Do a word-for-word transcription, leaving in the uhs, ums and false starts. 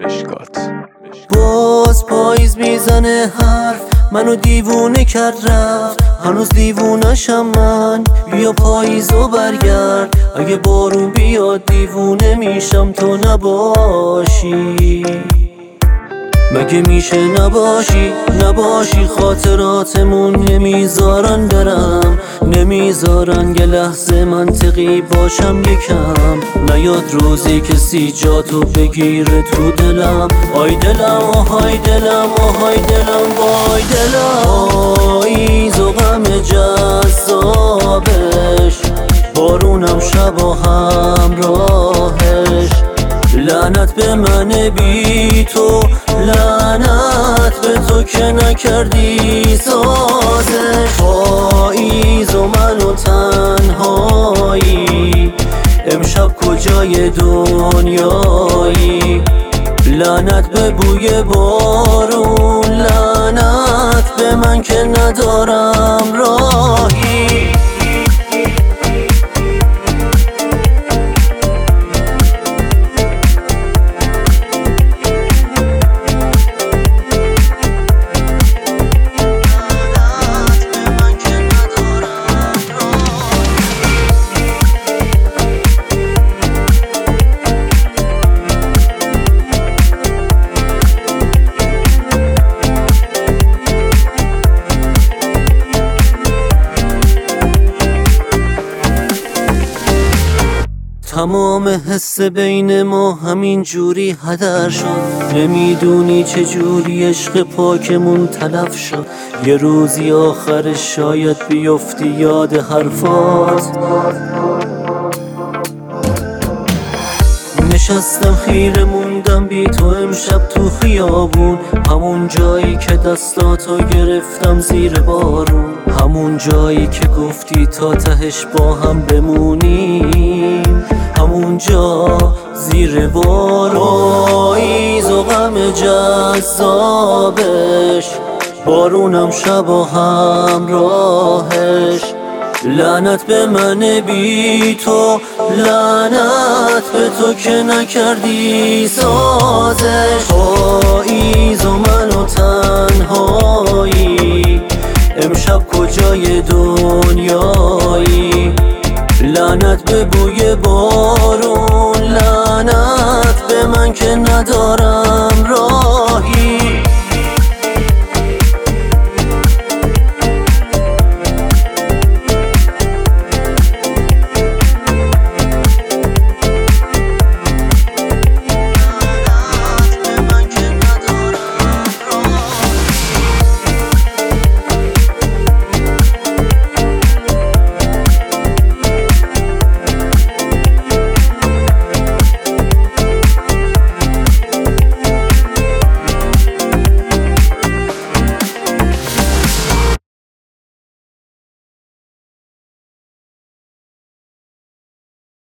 مشکات. باز پاییز میزنه حرف، منو دیوونه کرد رفت، هنوز دیوونشم من. بیا پاییزو برگرد، اگه بارون بیاد دیوونه میشم تو نباشی. مگه میشه نباشی نباشی؟ خاطراتمون نمیذارن برم، نمیذارن یه لحظه منطقی باشم یکم. نیاد روزی کسی جاتو بگیره تو دلم. آی دلم آهای دلم آهای دلم وای دلم. پاییز و غم جذابش، بارونم شب و همراهش. لعنت به من بی تو، لعنت به تو که نکردی سازش. پاییز و من و تنهایی، امشب کجای دنیایی؟ لعنت به بوی بارون، لعنت به من که ندارم راهی. تمام حس بین ما همین جوری هدر شد. نمیدونی چه جوری عشق پاکمون تلف شد. یه روزی آخرش شاید بیفتی یاد حرفات. نشستم خیره موندم بی تو امشب تو خیابون، همون جایی که دستاتو گرفتم زیر بارون، همون جایی که گفتی تا تهش با هم بمونیم، همونجا زیر بارون. پاییز و غم جذابش، بارونم شب و همراهش. لعنت به من بی تو، لعنت به تو که نکردی سازش. پاییز و من و تنهایی، امشب کجای دنیایی؟ لعنت به بوی بارون، لعنت به من که ندارم راهی.